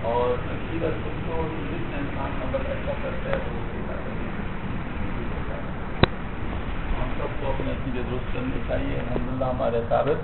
اور عقیدت کو جس انسان نمبر اچھا کرتا ہے وہ ہم سب کو اپنے عقیدے درست کرنے چاہیے. الحمدللہ ہمارے ثابت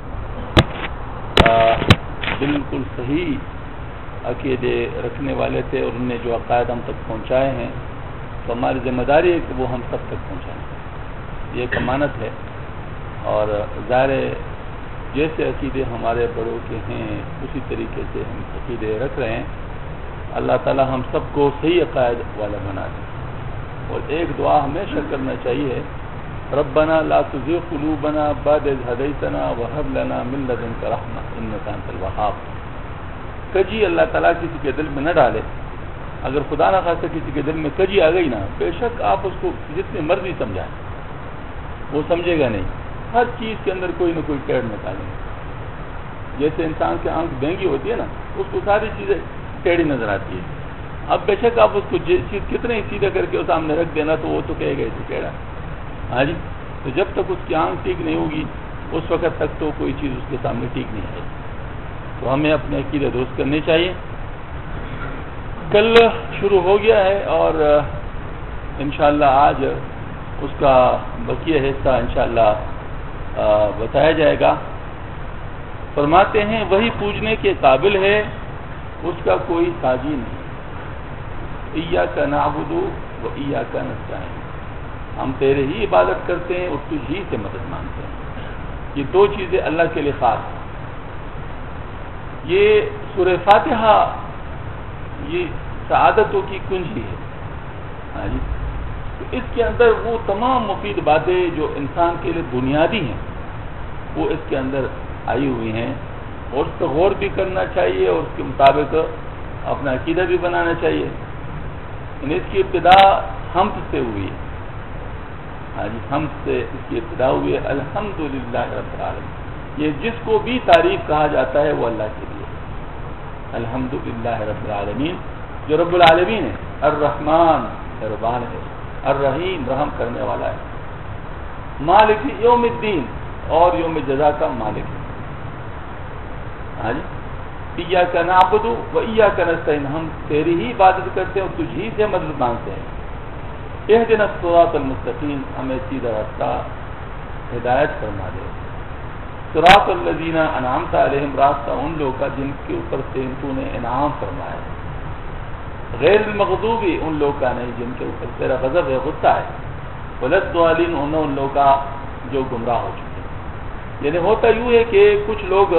بالکل صحیح عقیدے رکھنے والے تھے اور انہوں نے جو عقائد ہم تک پہنچائے ہیں تو ہماری ذمہ داری ہے کہ وہ ہم سب تک پہنچائیں. یہ ایک امانت ہے اور ظاہر جیسے عقیدے ہمارے بڑوں کے ہیں اسی طریقے سے ہم عقیدے رکھ رہے ہیں. اللہ تعالی ہم سب کو صحیح عقائد والا بنا دیں. اور ایک دعا ہمیشہ کرنا چاہیے, ربنا لا تزغ قلوبنا بعد إذ هديتنا وهب لنا من لدنك رحمة إنك أنت الوهاب. کجی اللہ تعالیٰ کسی کے دل میں نہ ڈالے. اگر خدا نہ خواستہ کسی کے دل میں کجی آ گئی نا, بے شک آپ اس کو جتنی مرضی سمجھائیں وہ سمجھے گا نہیں. ہر چیز کے اندر کوئی نہ کوئی ٹیڑھ نکالیں گے. جیسے انسان کی آنکھ بہنگی ہوتی ہے نا, اس کو ساری چیزیں ٹیڑھی نظر آتی ہے. اب بے شک آپ اس کو چیز کتنے سیدھا کر کے اس سامنے رکھ دینا تو وہ تو کہے گا اسے ٹیڑھا. ہاں جی, تو جب تک اس کی آنکھ ٹھیک نہیں ہوگی اس وقت تک تو کوئی چیز اس کے سامنے ٹھیک نہیں آئے گی. تو ہمیں اپنے عقیدے درست کرنے چاہیے. کل شروع ہو گیا ہے اور انشاءاللہ آج اس کا بقیہ حصہ انشاءاللہ بتایا جائے گا. فرماتے ہیں وہی پوجنے کے قابل ہے, اس کا کوئی ساجی نہیں. ایاک نعبد و ایاک نستعین, ہم تیرے ہی عبادت کرتے ہیں اور تجھ ہی سے مدد مانگتے ہیں. یہ دو چیزیں اللہ کے لیے خاص ہیں. یہ سورہ فاتحہ یہ سعادتوں کی کنجی ہے. ہاں جی, تو اس کے اندر وہ تمام مفید باتیں جو انسان کے لیے بنیادی ہیں وہ اس کے اندر آئی ہوئی ہیں, اور اس پر غور بھی کرنا چاہیے اور اس کے مطابق اپنا عقیدہ بھی بنانا چاہیے. یعنی اس کی ابتدا حمد سے ہوئی ہے. ہاں جی, حمد سے اس کی ابتدا ہوئی ہے. الحمدللہ رب العالمین, یہ جس کو بھی تعریف کہا جاتا ہے وہ اللہ کے لیے. الحمدللہ رب العالمین, جو رب العالمین ہے, الرحمن مہربان ہے, الرحیم رحم کرنے والا ہے, مالک یوم الدین اور یوم جزا کا مالک ہے. ہاں جی, ایاک نعبد و ایاک نستعین, ہم تیری ہی عبادت کرتے ہیں اور تجھ ہی سے مدد مانگتے ہیں. اہدنا الصراط المستقیم, ہمیں سیدھا راستہ ہدایت فرما دے. صراط الذین انعمت علیہم, راستہ ان لوگوں کا جن کے اوپر سے تو نے انعام فرمایا. غیر المغضوب, ان لوگوں کا نہیں جن کے اوپر تیرا غضب ہے, غصہ ہے. ولا الضالین, ان لوگوں کا جو گمراہ ہو چکے ہیں. یعنی ہوتا یوں ہے کہ کچھ لوگ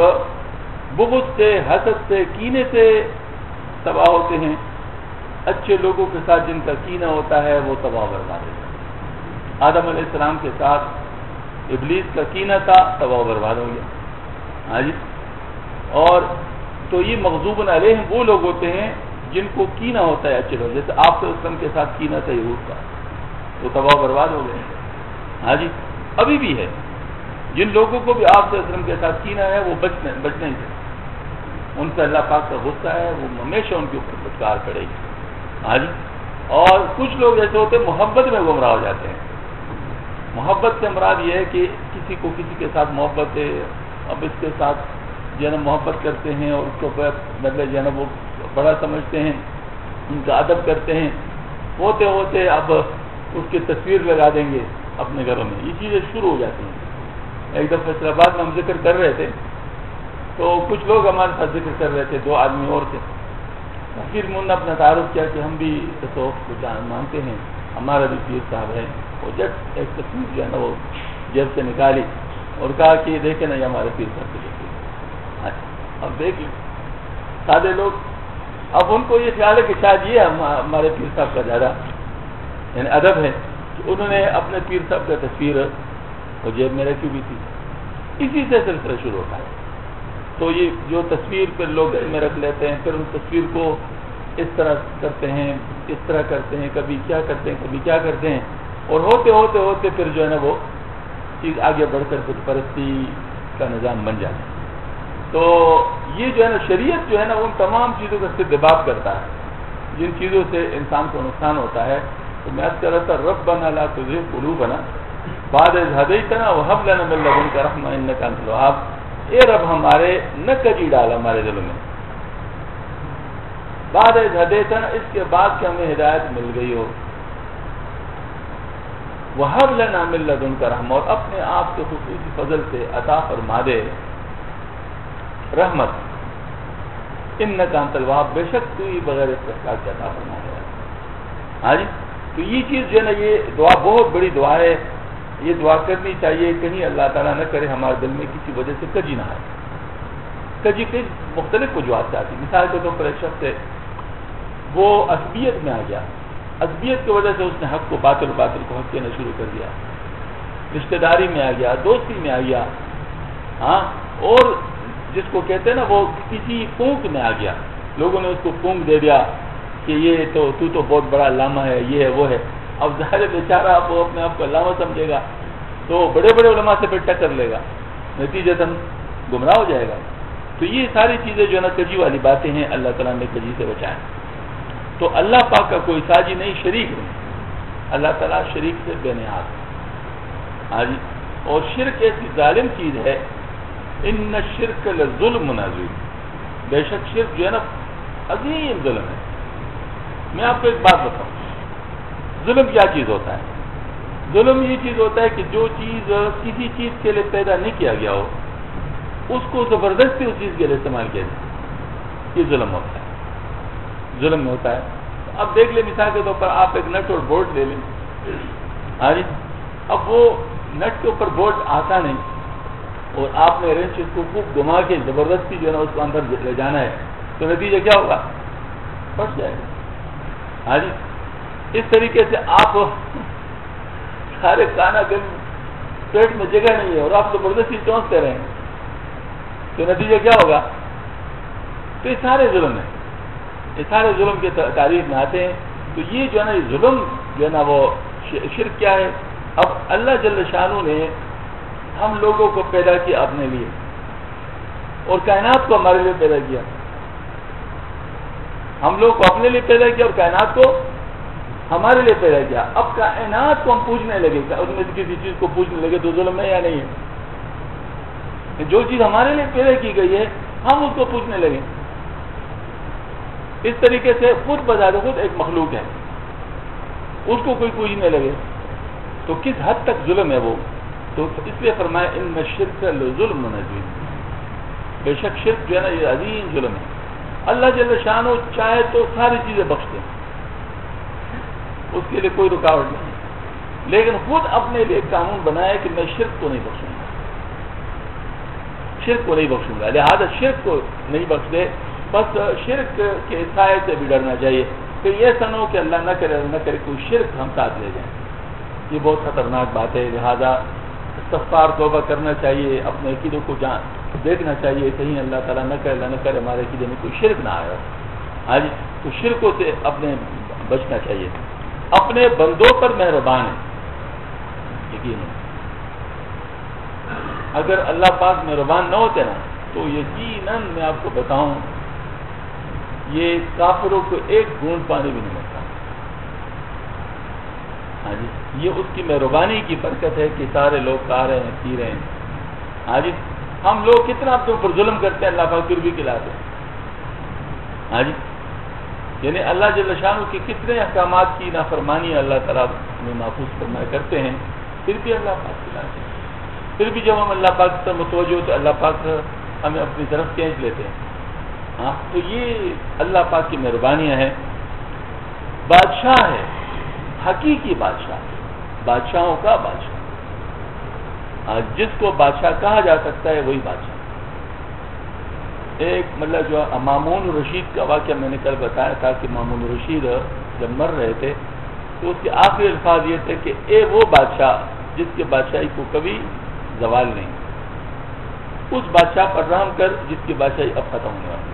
بغض سے, حسد سے, کینے سے تباہ ہوتے ہیں. اچھے لوگوں کے ساتھ جن کا کینہ ہوتا ہے وہ تباہ برباد ہوتا ہے. آدم علیہ السلام کے ساتھ ابلیس کا کینہ تھا, تباہ برباد ہو گیا. ہاں جی, اور تو یہ مغضوب علیہم وہ لوگ ہوتے ہیں جن کو کینہ ہوتا ہے اچھے لوگ. جیسے آپ وسلم کے ساتھ کینہ تھا یہود کا, وہ تباہ برباد ہو گئے. ہاں جی, ابھی بھی ہے جن لوگوں کو بھی آپ وسلم کے ساتھ کینہ ہے وہ بچنے ہی تھے. ان سے اللہ پاک کا غصہ ہے, وہ ہمیشہ ان کے اوپر پھٹکار پڑے گی. ہاں جی, اور کچھ لوگ ایسے ہوتے ہیں محبت میں گمراہ ہو جاتے ہیں. محبت سے مراد یہ ہے کہ کسی کو کسی کے ساتھ محبت ہے, اب اس کے ساتھ جو ہے نا محبت کرتے ہیں اور اس کو مطلب جو ہے نا وہ بڑا سمجھتے ہیں, ان کا ادب کرتے ہیں. ہوتے ہوتے اب اس کی تصویر لگا دیں گے اپنے گھروں میں. یہ چیزیں شروع ہو جاتی ہیں. ایک دفعہ فیصل آباد میں ہم ذکر کر رہے تھے تو کچھ لوگ ہمارے ساتھ ذکر کر رہے تھے, 2 آدمی اور تھے. پھر انہوں نے اپنا تعارف کیا کہ ہم بھی تصوف کو مانتے ہیں, ہمارا بھی پیر صاحب ہے. اور جب ایک تصویر جو ہے نا وہ جیب سے نکالی اور کہا کہ دیکھیں نا یہ ہمارے پیر صاحب کی تصویر. اب دیکھ لیں سادے لوگ, اب ان کو یہ خیال ہے کہ شاید یہ ہمارے پیر صاحب کا زیادہ یعنی ادب ہے کہ انہوں نے اپنے پیر صاحب کا تصویر وہ جیب میں رکھی ہوئی تھی. اسی سے سلسلہ شروع ہوتا ہے. تو یہ جو تصویر پھر لوگ میں رکھ لیتے ہیں, پھر ان تصویر کو اس طرح کرتے ہیں, اس طرح کرتے ہیں, کبھی کیا کرتے ہیں, کبھی کیا کرتے ہیں, اور ہوتے ہوتے ہوتے پھر جو ہے نا وہ چیز آگے بڑھ کر پھر پرستی کا نظام بن جاتا ہے. تو یہ جو ہے نا شریعت جو ہے نا ان تمام چیزوں کا استحباب کرتا ہے جن چیزوں سے انسان کو نقصان ہوتا ہے. تو میں عرض کر رہا تھا ربنا لا تزغ قلوبنا بعد إذ هديتنا وهب لنا من لدنك رحمة إنك أنت الوهاب. اے رب ہمارے نہ کجی ڈال ہمارے دلوں میں, بعد از ہدیتنا، اس کے بعد کہ ہمیں ہدایت مل گئی ہو، وَهَبْ لَنَا مِن لَّدُنْكَ رَحْمَةً، اور اپنے آپ کے خصوصی فضل سے عطا فرما دے رحمت، اِنَّكَ أَنتَ الْوَهَّابُ، بے شک تو ہی بغیر استحقاق کے عطا فرمانے والا۔ ہاں جی، تو یہ چیز جو ہے نا، یہ دعا بہت بڑی دعا ہے، یہ دعا کرنی چاہیے، کہیں اللہ تعالیٰ نہ کرے ہمارے دل میں کسی وجہ سے کجی نہ آئے۔ کجی کے مختلف وجوہات سے آتی، مثال کے طور پر ایک شخص ہے، وہ عصبیت میں آ گیا، عصبیت کی وجہ سے اس نے حق کو باطل، باطل کو حق کہنا شروع کر دیا، رشتہ داری میں آ گیا، دوستی میں آ گیا، ہاں، اور جس کو کہتے ہیں نا وہ کسی پونک میں آ گیا، لوگوں نے اس کو پونک دے دیا کہ یہ تو بہت بڑا علامہ ہے، یہ ہے وہ ہے۔ اب ظاہر بیچارہ وہ اپنے آپ کو علامہ سمجھے گا تو بڑے بڑے علماء سے پھر ٹکر لے گا، نتیجتاً گمراہ ہو جائے گا۔ تو یہ ساری چیزیں جو ہے نا کجی والی باتیں ہیں، اللہ تعالیٰ نے کجی سے بچائیں۔ تو اللہ پاک کا کوئی ساجی نہیں، شریک نہیں، اللہ تعالیٰ شریک سے بے نیاز ہے۔ ہاں جی، اور شرک ایسی ظالم چیز ہے، ان الشرک لظلم عظیم، بے شک شرک جو ہے نا عظیم ظلم ہے۔ میں آپ کو ایک بات بتاؤں، ظلم کیا چیز ہوتا ہے؟ ظلم یہ چیز ہوتا ہے کہ جو چیز کسی چیز کے لیے پیدا نہیں کیا گیا ہو، اس کو زبردستی اس چیز کے لیے استعمال کیا جائے، یہ ظلم ہوتا ہے، ظلم میں ہوتا ہے۔ اب دیکھ لیں، مثال کے طور پر آپ ایک نٹ اور بولٹ لے لیں، ہاں جی، اب وہ نٹ کے اوپر بولٹ آتا نہیں، اور آپ نے رینچ اس کو خوب گھما کے زبردستی جو ہے نا اس کو اندر لے جانا ہے، تو نتیجہ کیا ہوگا؟ پھٹ جائے گا۔ ہاں جی، اس طریقے سے آپ سارے کانا دن پیٹ میں جگہ نہیں ہے اور آپ زبردستی چونستے رہیں تو نتیجہ کیا ہوگا؟ تو یہ سارے ظلم ہیں، یہ سارے ظلم کے تعریف میں آتے ہیں۔ تو یہ جو ہے نا، یہ ظلم جو ہے نا وہ شرک کیا ہے؟ اب اللہ جل شانہ نے ہم لوگوں کو پیدا کیا اپنے لیے، اور کائنات کو ہمارے لیے پیدا کیا، ہم لوگ کو اپنے لیے پیدا کیا اور کائنات کو ہمارے لیے پیدا کیا۔ اب کائنات کو ہم پوجنے لگے، ان میں سے کسی چیز کو پوجنے لگے تو ظلم ہے یا نہیں ہے؟ جو چیز ہمارے لیے پیدا کی گئی ہے ہم اس کو پوجنے لگے۔ اس طریقے سے خود بذات خود ایک مخلوق ہے، اس کو کوئی پوجنے لگے تو کس حد تک ظلم ہے وہ؟ تو اس لیے فرمایا ان الشرک لظلم عظیم، بے شک شرک جو ہے نا یہ عظیم ظلم ہے۔ اللہ جل شانہ چاہے تو ساری چیزیں بخش دیں، اس کے لیے کوئی رکاوٹ نہیں، لیکن خود اپنے لیے قانون بنایا کہ میں شرک کو نہیں بخشوں گا، شرک کو نہیں بخشوں گا، لہذا شرک کو نہیں بخش دے۔ بس شرک کے سائے سے بھی ڈرنا چاہیے کہ یہ سنو کہ اللہ نہ کرے کوئی شرک ہم ساتھ لے جائیں، یہ بہت خطرناک بات ہے۔ لہذا استغفار توبہ کرنا چاہیے، اپنے عقیدوں کو دیکھنا چاہیے، کہیں اللہ تعالیٰ نہ کرے ہمارے عقیدے میں کوئی شرک نہ آئے۔ ہاں جی، تو شرکوں سے اپنے بچنا چاہیے، اپنے بندوں پر مہربان ہے، یقین ہے۔ اگر اللہ پاک مہربان نہ ہوتے نا تو یقیناً میں آپ کو بتاؤں یہ کافروں کو ایک بوند پانی بھی نہیں ملتا۔ ہاں جی، یہ اس کی مہربانی کی برکت ہے کہ سارے لوگ کھا رہے ہیں، پی رہے ہیں۔ ہاں جی، ہم لوگ کتنا اپنے اوپر ظلم کرتے ہیں، اللہ پاک پھر بھی کھلاتے ہیں۔ ہاں جی، یعنی اللہ جل شانہ کے کتنے احکامات کی نافرمانی اللہ تعالیٰ میں محفوظ فرمایا کرتے ہیں، پھر بھی اللہ پاک کھلاتے ہیں۔ پھر بھی جب ہم اللہ پاک سے متوجہ ہو تو اللہ پاک ہمیں اپنی طرف کھینچ لیتے ہیں۔ ہاں، تو یہ اللہ پاک کی مہربانیاں ہیں۔ بادشاہ ہے، حقیقی بادشاہ، بادشاہوں کا بادشاہ، جس کو بادشاہ کہا جا سکتا ہے وہی بادشاہ۔ ایک مطلب جو مامون الرشید کا واقعہ میں نے کل بتایا تھا کہ مامون الرشید جب مر رہے تھے تو اس کے آخری الفاظ یہ تھے کہ اے وہ بادشاہ جس کے بادشاہی کو کبھی زوال نہیں، اس بادشاہ پر رحم کر جس کی بادشاہی اب ختم ہونے والی ہے۔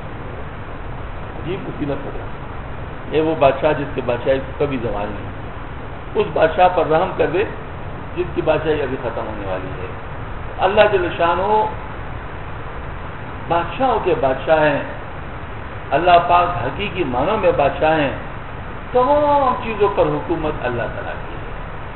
عجیب مصیبت ہو رہا، اے وہ بادشاہ جس کے بادشاہی کو کبھی زوال نہیں، اس بادشاہ پر رحم کر دے جس کی بادشاہی ابھی ختم ہونے والی ہے۔ اللہ جل شانہ بادشاہوں کے بادشاہ ہیں، اللہ پاک حقیقی معنوں میں بادشاہ ہیں، تمام چیزوں پر حکومت اللہ تعالیٰ کی ہے۔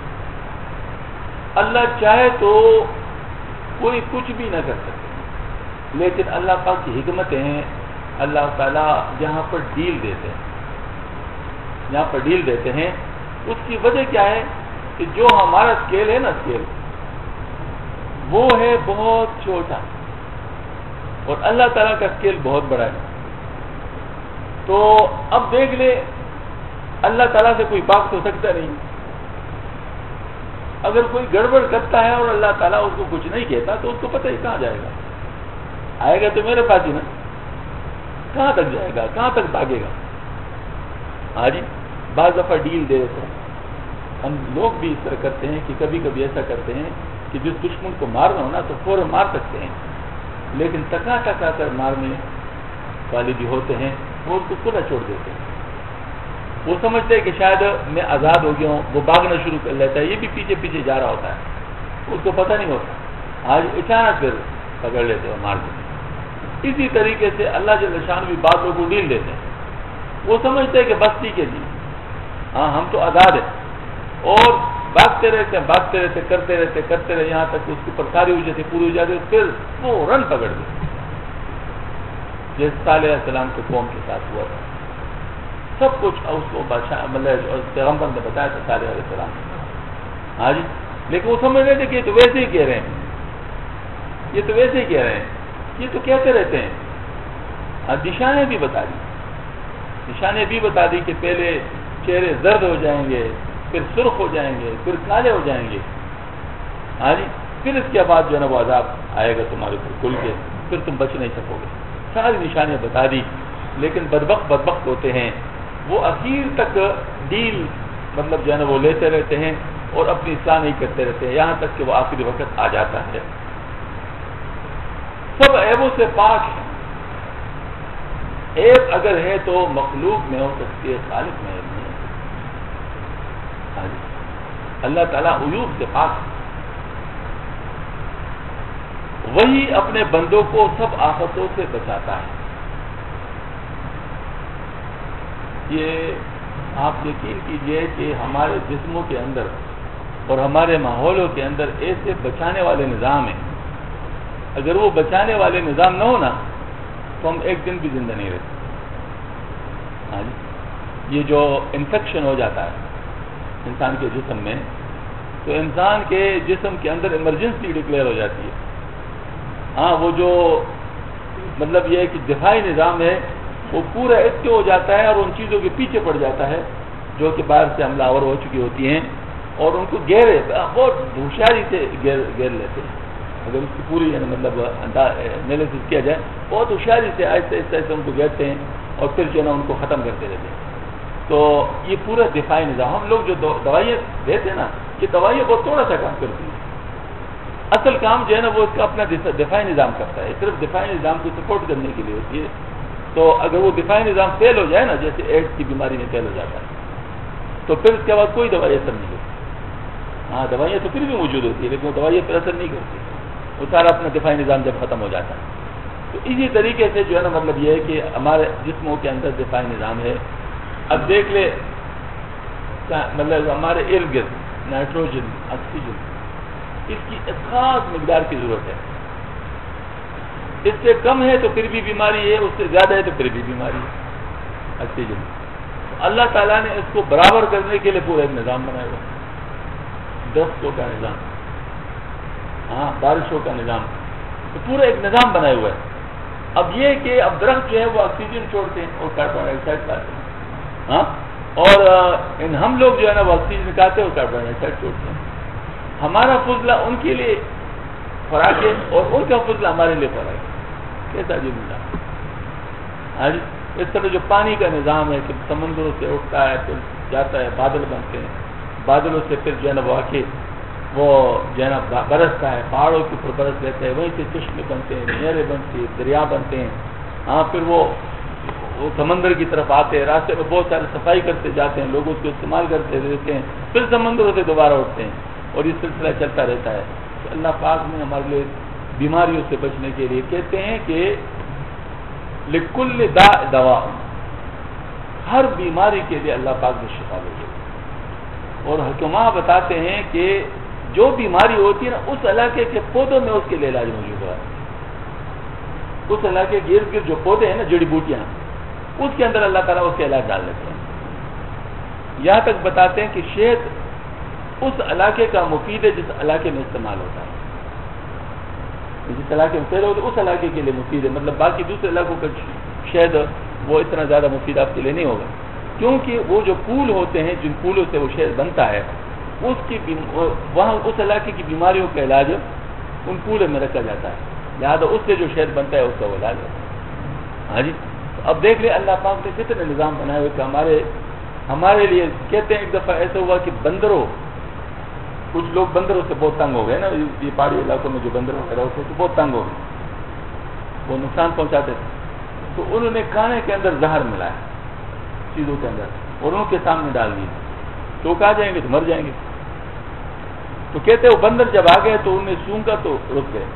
اللہ چاہے تو کوئی کچھ بھی نہ کر سکے، لیکن اللہ پاک کی حکمتیں ہیں اللہ تعالیٰ جہاں پر ڈیل دیتے ہیں، جہاں پر ڈیل دیتے ہیں، اس کی وجہ کیا ہے کہ جو ہمارا اسکیل ہے نا، اسکیل وہ ہے بہت چھوٹا اور اللہ تعالیٰ کا اسکیل بہت بڑا ہے. تو اب دیکھ لے، اللہ تعالیٰ سے کوئی بات ہو سکتا نہیں. اگر کوئی گڑبڑ کرتا ہے اور اللہ تعالیٰ اس کو کچھ نہیں کہتا تو اس کو پتہ ہی کہاں جائے گا؟ آئے گا تو میرے پاس ہی نا. کہاں تک جائے گا؟ کہاں تک بھاگے گا؟ ہاں جی، بعض دفعہ ڈیل دے دیتے ہیں. ہم لوگ بھی اس طرح کرتے ہیں کہ کبھی کبھی ایسا کرتے ہیں کہ جس دشمن کو مارنا ہو نا تو فوراً مار سکتے ہیں، لیکن ٹکا ٹکا کر مارنے والے بھی ہوتے ہیں، وہ اس کو کھلا چھوڑ دیتے ہیں. وہ سمجھتے ہیں کہ شاید میں آزاد ہو گیا ہوں، وہ بھاگنا شروع کر لیتا ہے، یہ بھی پیچھے پیچھے جا رہا ہوتا ہے، اس کو پتہ نہیں ہوتا. آج اچانک پھر پکڑ لیتے اور مار دیتے. اسی طریقے سے اللہ جل شان بھی بعض لوگوں کو ڈیل دیتے ہیں. وہ سمجھتے ہیں کہ بس ٹھیک ہے جی، ہاں ہم تو آزاد ہیں، اور بھاگتے رہتے کرتے رہتے یہاں تک اس کے اوپر ساری وجہ سے پوری ہو جاتی ہے، پھر فوراً پکڑ دیتے. جیسے صالح علیہ السلام کے قوم کے ساتھ ہوا تھا، سب کچھ اس کو مطلب پیغمبر نے بتایا تھا صالح علیہ السلام. ہاں جی، لیکن وہ سمجھ رہے تھے کہ یہ تو ویسے ہی کہہ رہے ہیں، یہ تو ویسے ہی کہہ رہے ہیں، یہ تو کہتے رہتے ہیں. نشانیں بھی بتا دی کہ پہلے چہرے زرد ہو جائیں گے، پھر سرخ ہو جائیں گے، پھر کالے ہو جائیں گے. ہاں جی، پھر اس کے بعد جو ہے نا وہ عذاب آئے گا تمہارے اوپر کھل کے، پھر تم بچ نہیں سکو گے. ساری نشانیاں بتا دی، لیکن بدبخت ہوتے ہیں وہ اخیر تک ڈیل مطلب جو ہے نا وہ لیتے رہتے ہیں اور اپنی اصلاح نہیں کرتے رہتے ہیں، یہاں تک کہ وہ آخری وقت آ جاتا ہے. سب عیبوں سے پاک ہے. عیب اگر ہے تو مخلوق میں ہو سکتی ہے، خالق میں عیب نہیں ہے. اللہ تعالیٰ عیوب سے پاک ہے. وہی اپنے بندوں کو سب آفتوں سے بچاتا ہے. یہ آپ یقین کیجئے کہ ہمارے جسموں کے اندر اور ہمارے ماحولوں کے اندر ایسے بچانے والے نظام ہیں، اگر وہ بچانے والے نظام نہ ہو نا تو ہم ایک دن بھی زندہ نہیں رہتے. ہاں جی، یہ جو انفیکشن ہو جاتا ہے انسان کے جسم میں، تو انسان کے جسم کے اندر ایمرجنسی ڈکلیئر ہو جاتی ہے. ہاں، وہ جو مطلب یہ ہے کہ دفاعی نظام ہے وہ پورا ایکٹیو ہو جاتا ہے اور ان چیزوں کے پیچھے پڑ جاتا ہے جو کہ باہر سے حملہ آور ہو چکی ہوتی ہیں، اور ان کو بہت ہوشیاری سے گیر لیتے ہیں. اگر اس کی پوری یعنی مطلب انالیسس کیا جائے، بہت ہوشیاری سے آہستہ آہستہ ان کو گھیرتے ہیں اور پھر جو ہے نا ان کو ختم کرتے رہتے ہیں. تو یہ پورا دفاعی نظام، ہم لوگ جو دوائیاں دیتے ہیں نا، یہ دوائیاں بہت تھوڑا سا کام کرتی ہیں. اصل کام جو ہے نا وہ اس کا اپنا دفاعی نظام کرتا ہے، صرف دفاعی نظام کو سپورٹ کرنے کے لیے ہوتی ہے. تو اگر وہ دفاعی نظام فیل ہو جائے نا، جیسے ایڈز کی بیماری میں فیل ہو جاتا ہے، تو پھر اس کے بعد کوئی دوائی اثر نہیں کرتی. ہاں، دوائیاں تو پھر بھی موجود ہوتی ہے لیکن وہ دوائیاں پھر اثر نہیں کرتی، وہ سارا اپنا دفاعی نظام جب ختم ہو جاتا ہے. تو اسی طریقے سے جو ہے نا مطلب یہ ہے کہ ہمارے جسموں کے اندر دفاعی نظام ہے. اب دیکھ لے مطلب ہمارے ارد گرد نائٹروجن، آکسیجن، اس کی خاص مقدار کی ضرورت ہے. اس سے کم ہے تو پھر بھی بیماری ہے، اس سے زیادہ ہے تو پھر بھی بیماری ہے. آکسیجن اللہ تعالیٰ نے اس کو برابر کرنے کے لیے پورا ایک نظام بنایا ہوا، درختوں کا نظام، ہاں بارشوں کا نظام، تو پورا ایک نظام بنایا ہوا ہے. اب یہ کہ اب درخت جو ہے وہ آکسیجن چھوڑتے ہیں اور کاربن ڈائی آکسائڈ لاتے ہیں، ہاں، اور ہم لوگ جو ہے نا وہ آکسیجن نکالتے ہیں اور کاربن ڈائی آکسائڈ چھوڑتے ہیں. ہمارا فضلہ ان کے لیے خوراک ہے اور ان کا فضلہ ہمارے لیے خوراک ہے. کیسا عجیب نظام. آج اس طرح جو پانی کا نظام ہے کہ سمندروں سے اٹھتا ہے پھر جاتا ہے، بادل بنتے ہیں، بادلوں سے پھر جو ہے نا وہ آ کے وہ جو ہے نا برستا ہے، پہاڑوں کے اوپر برس لیتا ہے، وہیں سے چشمے بنتے ہیں، نہریں بنتی ہیں، دریا بنتے ہیں. ہاں، پھر وہ سمندر کی طرف آتے ہیں، راستے میں بہت سارے صفائی کرتے جاتے ہیں، لوگ اس کو استعمال کرتے رہتے ہیں، پھر سمندروں سے دوبارہ اٹھتے ہیں اور یہ سلسلہ چلتا رہتا ہے. تو اللہ پاک نے ہمارے لیے بیماریوں سے بچنے کے لیے کہتے ہیں کہ لکل داء دوا، ہر بیماری کے لیے اللہ پاک نے شفا دے دی. اور حکماء بتاتے ہیں کہ جو بیماری ہوتی ہے نا اس علاقے کے پودوں میں اس کے لیے علاج موجود ہوا ہے. اس علاقے کے ارد گرد جو پودے ہیں نا، جڑی بوٹیاں، اس کے اندر اللہ تعالیٰ اس کے علاج ڈال دیتے ہیں. یہاں تک بتاتے ہیں کہ شہد اس علاقے کا مفید ہے جس علاقے میں استعمال ہوتا ہے. جس علاقے میں پیدا ہوتا ہے اس علاقے کے لیے مفید ہے. مطلب باقی دوسرے علاقوں کا شہد وہ اتنا زیادہ مفید آپ کے لیے نہیں ہوگا، کیونکہ وہ جو پھول ہوتے ہیں، جن پھولوں سے وہ شہد بنتا ہے، اس کی وہاں اس علاقے کی بیماریوں کا علاج ان پھولوں میں رکھا جاتا ہے. لہٰذا اس سے جو شہد بنتا ہے اس کا وہ علاج ہے. ہاں جی. اب دیکھ لیں اللہ پاک نے کتنے نظام بنائے ہوئے کہ ہمارے لیے کہتے ہیں ایک دفعہ ایسا ہوا کہ بندروں، کچھ لوگ بندروں سے بہت تنگ ہو گئے نا، یہ پہاڑی علاقوں میں جو بندر وغیرہ ہوتے ہیں تو بہت تنگ ہو گئے، وہ نقصان پہنچاتے تھے. تو انہوں نے کھانے کے اندر زہر ملایا چیزوں کے اندر اور ان کے سامنے ڈال دی. تو آ جائیں گے تو مر جائیں گے. تو کہتے وہ بندر جب آ گئے تو انہوں نے سونگا تو رک گئے.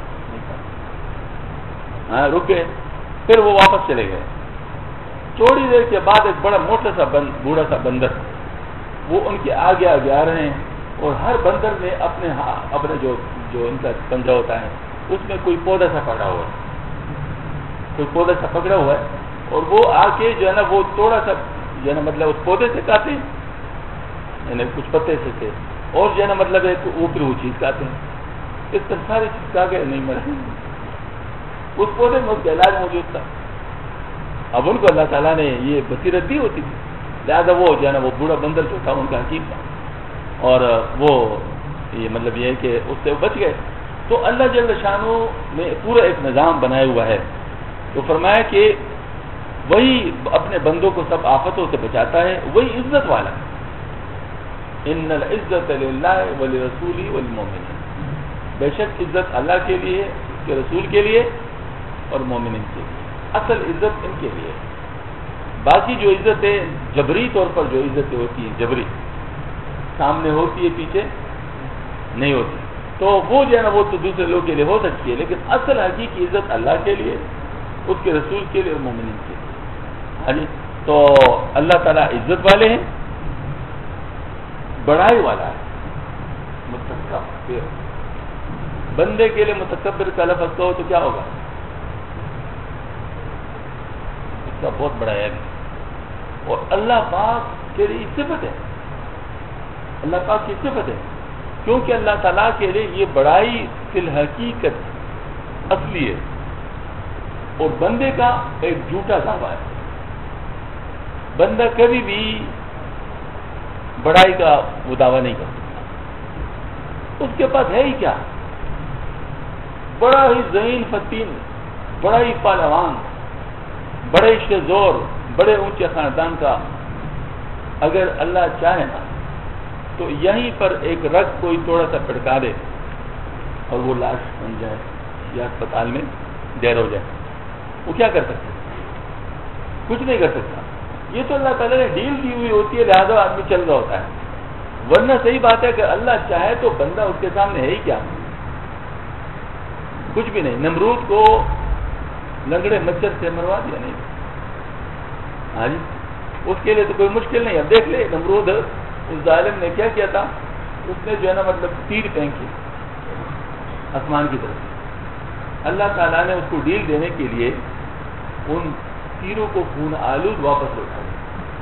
ہاں رک گئے. پھر وہ واپس چلے گئے. تھوڑی دیر کے بعد ایک بڑا موٹا سا بوڑھا سا بندر وہ ان کے آگے آگے آ رہے ہیں، اور ہر بندر نے اپنے جو ان کا پنجہ ہوتا ہے اس میں کوئی پودا سا پکڑا ہوا ہے، کوئی پودا سا پکڑا ہوا ہے، اور وہ آ کے جو ہے نا وہ تھوڑا سا جو ہے نا مطلب اس پودے سے کھاتے ہیں، یعنی کچھ پتے سے تھے، اور جو ہے نا مطلب ایک اوپری وہ چیز کھاتے ہیں. اس طرح ساری چیز کھا گئے، نہیں مرے. اس پودے میں اس کا علاج موجود تھا. اب ان کو اللہ تعالیٰ نے یہ بصیرت دی ہوتی تھی، لہٰذا وہ جو ہے نا وہ بوڑھا بندر جو تھا ان کا حکیم تھا، اور وہ یہ مطلب یہ ہے کہ اس سے بچ گئے. تو اللہ جل شانہ نے پورا ایک نظام بنایا ہوا ہے. تو فرمایا کہ وہی اپنے بندوں کو سب آفتوں سے بچاتا ہے، وہی عزت والا ہے. ان العزت للہ ولرسولہ والمؤمنین، بے شک عزت اللہ کے لیے، اس کے رسول کے لیے اور مومنین کے لیے. اصل عزت ان کے لیے. باقی جو عزت ہے جبری طور پر جو عزتیں ہوتی ہیں، جبری سامنے ہوتی ہے پیچھے نہیں ہوتی، تو وہ جو ہے نا وہ تو دوسرے لوگوں کے لیے ہو سکتی ہے، لیکن اصل حقیقی عزت اللہ کے لیے، اس کے رسول کے لیے اور مومنین کے لیے. ہاں جی. تو اللہ تعالیٰ عزت والے ہیں، بڑائی والا ہے. متکبر، بندے کے لیے متکبر کا لفظ ہو تو کیا ہوگا؟ اس کا بہت بڑا ہے. اور اللہ پاک کے لیے صفت ہے، اللہ پاک کی صفت ہے، کیونکہ اللہ تعالیٰ کے لیے یہ بڑائی فی الحقیقت اصلی ہے، اور بندے کا ایک جھوٹا دعویٰ ہے. بندہ کبھی بھی بڑائی کا وہ دعویٰ نہیں کر سکتا. اس کے پاس ہے ہی کیا؟ بڑا ہی ذہین فتین، بڑا ہی پہلوان، بڑے شزور، بڑے اونچے خاندان کا اگر اللہ چاہے نا تو یہیں پر ایک رگ کوئی تھوڑا سا پھڑکا دے اور وہ لاش بن جائے یا اسپتال میں دیر ہو جائے، وہ کیا کر سکتا؟ کچھ نہیں کر سکتا. یہ تو اللہ تعالیٰ نے ڈیل دی ہوئی ہوتی ہے، لہٰذا آدمی چل رہا ہوتا ہے. ورنہ صحیح بات ہے کہ اللہ چاہے تو بندہ اس کے سامنے ہے ہی کیا؟ کچھ بھی نہیں. نمرود کو لنگڑے مچھر سے مروا دیا نہیں. ہاں جی. اس کے لیے تو کوئی مشکل نہیں. اب دیکھ لے نمرود اس ظالم نے کیا کیا تھا، اس نے جو ہے نا مطلب تیر پھینکی آسمان کی طرف. اللہ تعالیٰ نے اس کو ڈیل دینے کے لیے ان تیروں کو خون آلود واپس لوٹا دیا.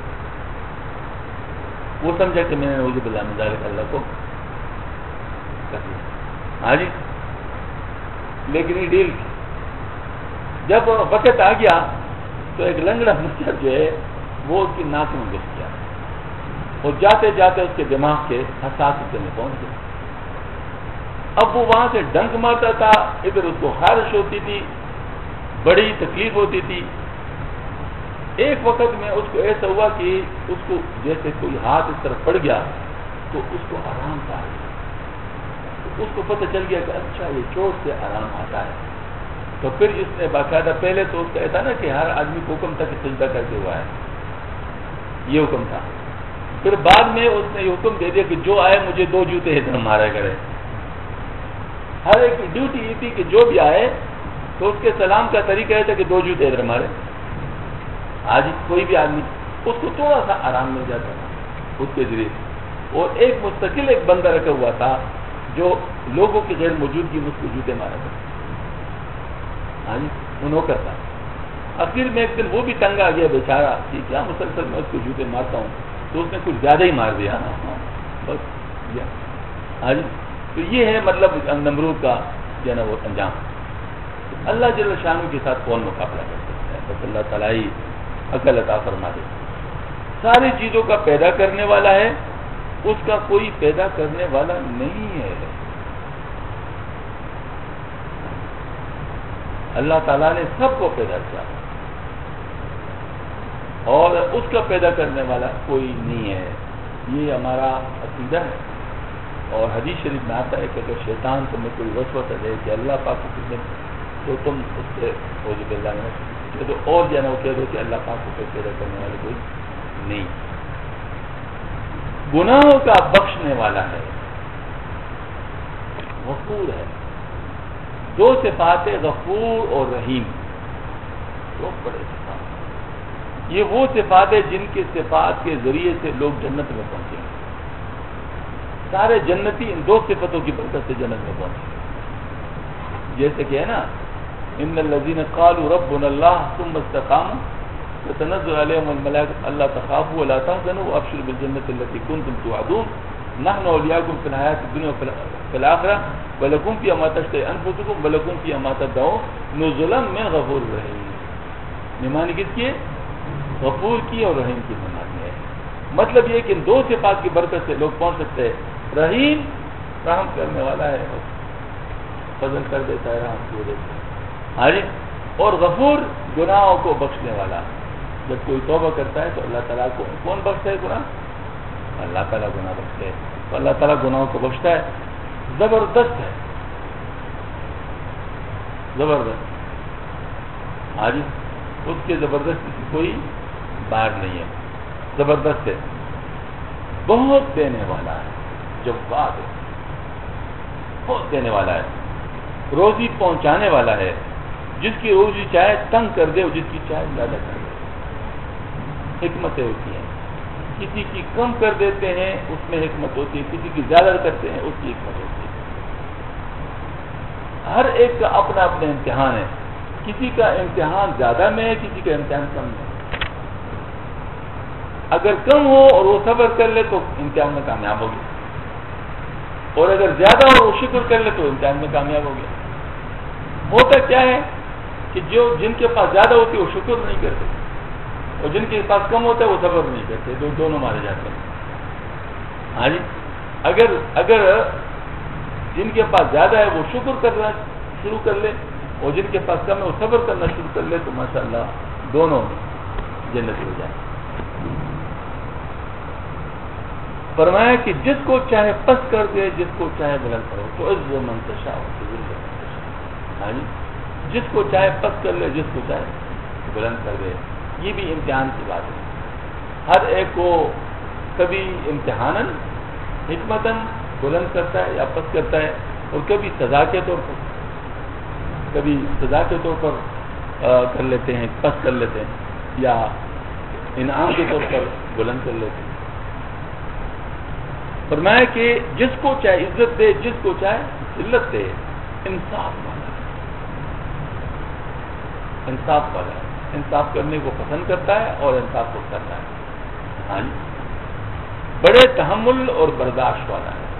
وہ سمجھا کہ میں نے نعوذ باللہ من ذالک اللہ کو کر دیا. ہاں جی. لیکن یہ ڈیل جب وقت آ گیا تو ایک لنگڑا مچھر جو ہے وہ اس کی ناک میں گھس گیا اور جاتے جاتے اس کے دماغ کے حساس حصے میں پہنچ گیا. اب وہ وہاں سے ڈنک مارتا تھا، ادھر اس کو خارش ہوتی تھی، بڑی تکلیف ہوتی تھی. ایک وقت میں اس کو ایسا ہوا کہ اس کو جیسے کوئی ہاتھ اس طرف پڑ گیا تو اس کو آرام تھا. اس کو پتہ چل گیا کہ اچھا یہ چوٹ سے آرام آتا ہے. تو پھر اس نے باقاعدہ، پہلے تو اس کا ایسا نا کہ ہر آدمی کو حکم تھا کہ سجدہ کر کے ہوا ہے، یہ حکم تھا. پھر بعد میں اس نے یہ حکم دے دیا کہ جو آئے مجھے 2 جوتے ادھر مارا کرے. ہر ایک کی ڈیوٹی یہ تھی کہ جو بھی آئے تو اس کے سلام کا طریقہ یہ تھا کہ 2 جوتے ادھر مارے. آج کوئی بھی آدمی اس کو تھوڑا سا آرام مل جاتا تھا اس کے ذریعے. اور ایک مستقل ایک بندہ رکھا ہوا تھا جو لوگوں کی غیر موجودگی میں اس کو جوتے مارا تھا. وہ نوکر تھا. آخر میں ایک دن وہ بھی تنگ آ گیا بیچارہ کہ کیا مسلسل میں اس کو جوتے مارتا ہوں, تو اس نے کچھ زیادہ ہی مار دیا بس. ہاں جی, تو یہ ہے مطلب نمرود کا جو ہے نا وہ انجام. اللہ جل شانہ کے ساتھ کون مقابلہ کر سکتا ہے؟ بس اللہ تعالیٰ ہی عقل عطا فرما دے. ساری چیزوں کا پیدا کرنے والا ہے, اس کا کوئی پیدا کرنے والا نہیں ہے. اللہ تعالیٰ نے سب کو پیدا کیا اور اس کا پیدا کرنے والا کوئی نہیں ہے. یہ ہمارا عقیدہ ہے. اور حدیث شریف میں آتا ہے کہ اگر شیطان تمہیں کوئی وسوسہ دے کہ اللہ پاک کو کس نے, تو تم اس سے تو اور جو ہے نا وہ کہہ دو کہ اللہ پاک کو پیدا کرنے والے کوئی نہیں. گناہوں کا بخشنے والا ہے, غفور ہے. دو صفات غفور اور رحیم, دو بڑے صفات. یہ وہ صفات ہے جن کے صفات کے ذریعے سے لوگ جنت میں پہنچے ہیں. سارے جنتی ان دو صفتوں کی برکت سے جنت میں پہنچے. جیسے کہ ہے نا, ان الذین قالوا ربنا اللہ ثم استقاموا تتنزل علیہم الملائکۃ الا تخافوا ولا تحزنوا وابشروا بالجنۃ التي كنتم توعدون نحن اولیاؤکم فی الحیاۃ الدنیا وفی الآخرہ ولکم فیہا ما تشتہی انفسکم ولکم فیہا ما تدعون نزلا من غفور رحیم. مہمانی کس کی ہے؟ غفور کی اور رحیم کی مہمانی ہے. مطلب یہ کہ ان دو صفات کی برکت سے لوگ پہنچ سکتے ہیں. رحیم رحم کرنے والا ہے, فضل کر دیتا ہے, رحم کر دیتا ہے. ہاں جی. اور غفور گناہوں کو بخشنے والا. جب کوئی توبہ کرتا ہے تو اللہ تعالیٰ کو کون بخشتا ہے گناہ؟ اللہ تعالیٰ گناہ بخشتے ہے. تو اللہ تعالیٰ گناہوں کو بخشتا ہے. زبردست ہے, زبردست. ہاں جی. اس کے زبردستی کی کوئی بار نہیں ہے. زبردست ہے, بہت دینے والا ہے, جواد ہے, بہت دینے والا ہے. روزی پہنچانے والا ہے, جس کی روزی چاہے تنگ کر دے اور جس کی چاہے زیادہ کر دے. حکمتیں ہوتی ہیں, کسی کی کم کر دیتے ہیں اس میں حکمت ہوتی ہے, کسی کی زیادہ کرتے ہیں اس کی حکمت ہوتی ہے. ہر ایک کا اپنا اپنا امتحان ہے. کسی کا امتحان زیادہ میں ہے, کسی کا امتحان کم میں ہے. اگر کم ہو اور وہ صبر کر لے تو امتحان میں کامیاب ہوگی, اور اگر زیادہ ہو وہ شکر کر لے تو امتحان میں کامیاب ہوگی. ہوتا کیا ہے کہ جن کے پاس زیادہ ہوتی ہے وہ شکر نہیں کرتے, اور جن کے پاس کم ہوتا ہے وہ صبر نہیں کرتے, دونوں مارے جاتے ہیں. ہاں جی. اگر جن کے پاس زیادہ ہے وہ شکر کرنا شروع کر لے, اور جن کے پاس کم ہے وہ صبر کرنا شروع کر لے, تو ماشاءاللہ دونوں جنت ہو جائیں. فرمایا کہ جس کو چاہے پس کر دے, جس کو چاہے بلند کرو, تو عز من تشاء ہاں جی. جس کو چاہے پس کر لے, جس کو چاہے بلند کر دے. یہ بھی امتحان کی بات ہے. ہر ایک کو کبھی امتحاناً حکمتاً بلند کرتا ہے یا پس کرتا ہے, اور کبھی سزا کے طور پر, کبھی سزا کے طور پر کر لیتے ہیں, پس کر لیتے ہیں, یا انعام کے طور پر بلند کر لیتے ہیں. فرمایا کہ جس کو چاہے عزت دے, جس کو چاہے ذلت دے. انصاف والا, انصاف والا ہے, انصاف کرنے کو پسند کرتا ہے اور انصاف کو کرتا ہے. ہاں جی. بڑے تحمل اور برداشت والا ہے.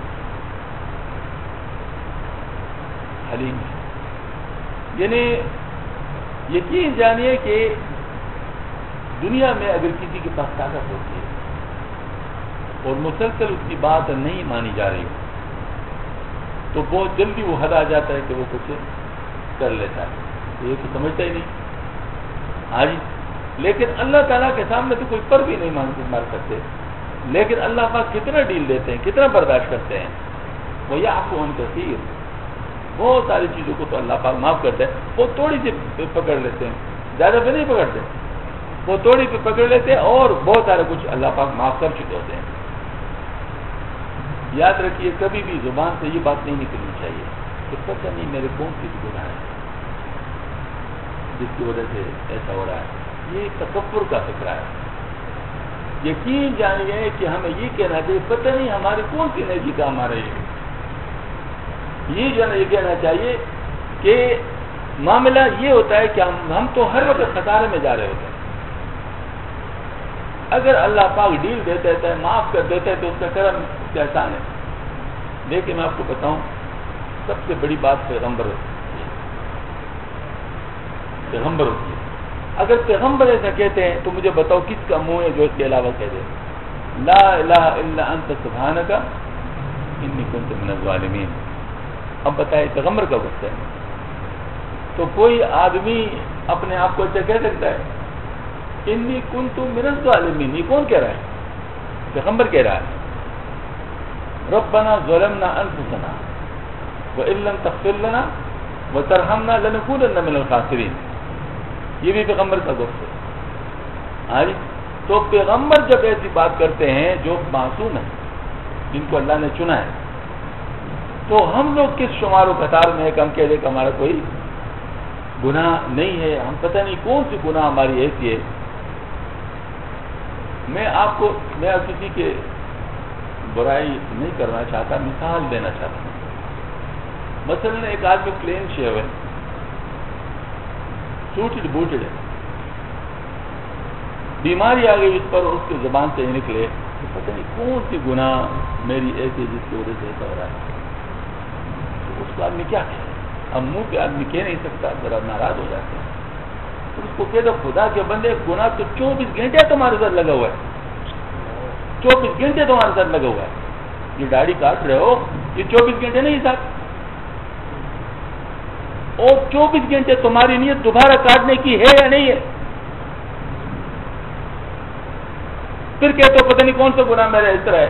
حلیم, یعنی یقین جانیے کہ دنیا میں اگر کسی کے پاس طاقت ہوتی ہے اور مسلسل اس کی بات نہیں مانی جا رہی ہو, تو بہت جلدی وہ حد آ جاتا ہے کہ وہ کچھ کر لیتا ہے. یہ تو سمجھتا ہی نہیں. ہاں جی. لیکن اللہ تعالیٰ کے سامنے تو کوئی پر بھی نہیں مار سکتے. لیکن اللہ پاک کتنا ڈیل دیتے ہیں, کتنا برداشت کرتے ہیں. وہ یعفو عن کثیر, بہت ساری چیزوں کو تو اللہ پاک معاف کرتے ہیں. وہ تھوڑی سی پکڑ لیتے ہیں, زیادہ پہ نہیں پکڑتے, وہ تھوڑی پہ پکڑ لیتے ہیں, اور بہت سارا کچھ اللہ پاک معاف کر چکے ہوتے ہیں. یاد رکھیے, کبھی بھی زبان سے یہ بات نہیں نکلنی چاہیے کہ پتہ نہیں میرے کون سی گناہ ہے جس کی وجہ سے ایسا ہو رہا ہے. یہ تکبر کا فکرہ ہے. یقین جانیے کہ ہمیں یہ کہنا چاہیے پتہ نہیں ہماری کون سی نیکی کام آ رہی ہے. یہ جو ہے یہ کہنا چاہیے کہ معاملہ یہ ہوتا ہے کہ ہم تو ہر وقت خسارے میں جا رہے ہوتے ہیں. اگر اللہ پاک ڈیل دے دیتا ہے، معاف کر دیتا ہے تو اس کا کرم، اس کا احسان ہے. لیکن میں آپ کو بتاؤں، سب سے بڑی بات پیغمبر ہوتی ہے. پیغمبر ہوتی ہے. اگر پیغمبر ایسا کہتے ہیں تو مجھے بتاؤ کس کا منہ ہے جو اس کے علاوہ کہہ دے لا الہ الا انت سبحانک انی کنت من الظالمین. اب بتائیں پیغمبر کا وقت ہے تو کوئی آدمی اپنے آپ کو ایسا کہہ سکتا ہے انی کنت من الظالمین؟ یہ کون کہہ رہا ہے؟ پیغمبر کہہ رہا ہے ربنا ظلمنا انفسنا وان لم تغفر لنا وترحمنا لنکونن من الخاسرین. یہ بھی پیغمبر کا گفت ہے. تو پیغمبر جب ایسی بات کرتے ہیں جو معصوم ہیں، جن کو اللہ نے چنا ہے، تو ہم لوگ کس شمار و قطار میں ہے کہ ہم کہہ دیں کہ ہمارا کوئی گناہ نہیں ہے؟ ہم پتہ نہیں کون سی گناہ ہماری ایسی ہے. میں کسی کے برائی نہیں کرنا چاہتا، مثال دینا چاہتا ہوں. مثلا ایک آدمی کلین شیو ہے، ٹوٹڈ بوٹڈ ہے، بیماری آ گئی اس پر، اس کی زبان سے نکلے کہ پتہ نہیں کون سی گناہ میری ایسی جس کی وجہ سے ایسا ہو رہا ہے. تو اس کو آدمی کیا کہے؟ اب منہ پہ آدمی کہہ نہیں سکتا، ذرا ناراض ہو جاتے ہیں. تو اس کو کہہ دو خدا کے بندے، گناہ تو 24 گھنٹے تمہارے ساتھ لگا ہوا ہے، 24 گھنٹے تمہارے ساتھ لگا ہوا ہے. یہ داڑھی کاٹ رہے ہو، یہ 24 گھنٹے نہیں ساتھ، اور 24 گھنٹے تمہاری نیت دوبارہ کاٹنے کی ہے یا نہیں ہے؟ پھر کہتے ہو پتہ نہیں کون سا گناہ میرا اس طرح ہے.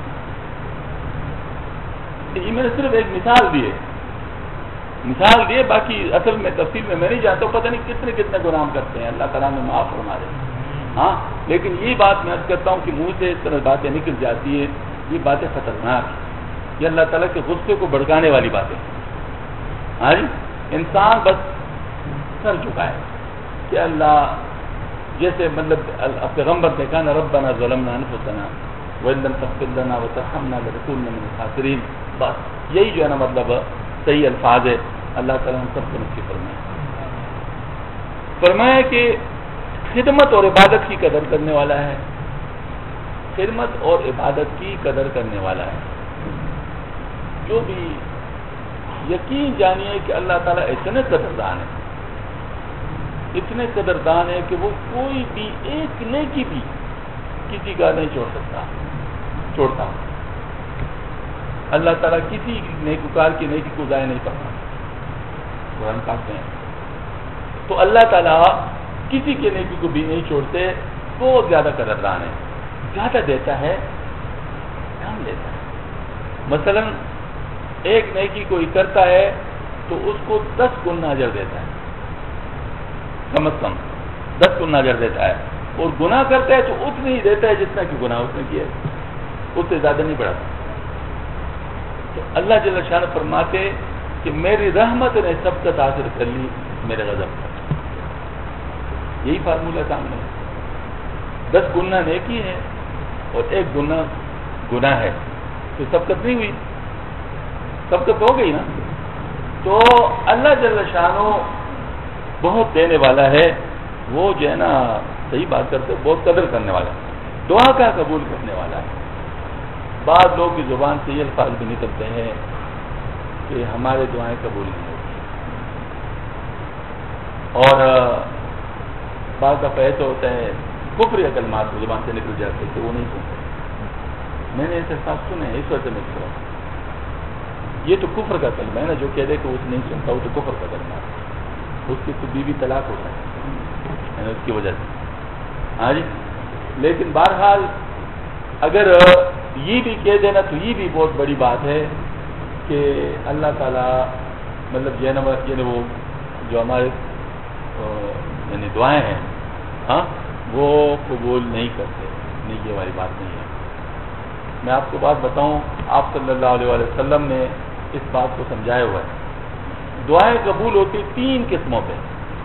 یہ میں نے صرف ایک مثال دی ہے، باقی اصل میں تفصیل میں نہیں جانتا ہوں. پتہ نہیں کتنے گناہ ہم کرتے ہیں، اللہ تعالیٰ میں معاف فرما دے. ہاں، لیکن یہ بات میں عرض کرتا ہوں کہ منہ سے اس طرح باتیں نکل جاتی ہیں، یہ باتیں خطرناک ہیں، یہ اللہ تعالیٰ کے غصے کو بھڑکانے والی باتیں. ہاں جی، انسان بس سر جھکائے کہ اللہ، جیسے مطلب پیغمبر نے کہا نا ربنا ظلمنا انفسنا وان لم تغفر لنا وترحمنا لنکونن من الخاسرین. بس یہی جو ہے نا مطلب صحیح الفاظ ہے. اللہ تعالیٰ ہم سب کو نصیب فرمایا کہ خدمت اور عبادت کی قدر کرنے والا ہے، خدمت اور عبادت کی قدر کرنے والا ہے. جو بھی یقین جانیے کہ اللہ تعالیٰ اتنے قدردان ہے، اتنے قدردان ہے کہ وہ کوئی بھی ایک نیکی بھی کسی کا نہیں چھوڑتا. اللہ تعالیٰ کسی نیکوکار کی نیکی کو ضائع نہیں کرتا. قرآن پاک میں تو اللہ تعالیٰ کسی کے نیکی کو بھی نہیں چھوڑتے. بہت زیادہ قدردان ہے، زیادہ دیتا ہے، کم لیتا ہے. مثلا ایک نیکی کوئی کرتا ہے تو اس کو 10 گنا اجر دیتا ہے، کم از کم 10 گنا اجر دیتا ہے. اور گناہ کرتا ہے تو اتنا ہی دیتا ہے جتنا کہ گناہ اس نے کیا ہے، اس سے زیادہ نہیں بڑھاتا. تو اللہ جل شان فرماتے کہ میری رحمت نے سبقت حاصل کر لی میرے غضب پر. یہی فارمولہ سامنے ہے. 10 گنا نیکی ہے اور 1 گناہ ہے تو سبقت نہیں ہوئی، سبقت ہو گئی نا. تو اللہ جل شانو بہت دینے والا ہے، وہ جو ہے نا صحیح بات کرتے، بہت قدر کرنے والا ہے، دعا کا قبول کرنے والا ہے. بعض لوگ کی زبان سے یہ الفاظ بھی نکلتے ہیں کہ ہمارے دعائیں قبول نہیں ہوتی، اور بعض کا ایسا ہوتا ہے کفر کلمات زبان سے نکل جاتے کہ وہ نہیں سنتے. میں نے ایسے الفاظ سنے ہیں، اس وجہ سے میں کہہ رہا ہوں یہ تو کفر کا کلمہ ہے نا. جو کہہ دے کہ وہ نہیں سنتا وہ تو کفر کا کلمہ ہے، اس کی تو بیوی طلاق ہوتا ہے اس کی وجہ سے. ہاں جی، لیکن بہرحال اگر یہ بھی کہہ دینا تو یہ بھی بہت بڑی بات ہے کہ اللہ تعالیٰ مطلب یعنی وہ جو ہمارے یعنی دعائیں ہیں ہاں وہ قبول نہیں کرتے. نہیں، یہ والی بات نہیں ہے. میں آپ کو بات بتاؤں، آپ صلی اللہ علیہ وسلم نے اس بات کو سمجھایا ہوا ہے. دعائیں قبول ہوتی 3 قسموں پہ.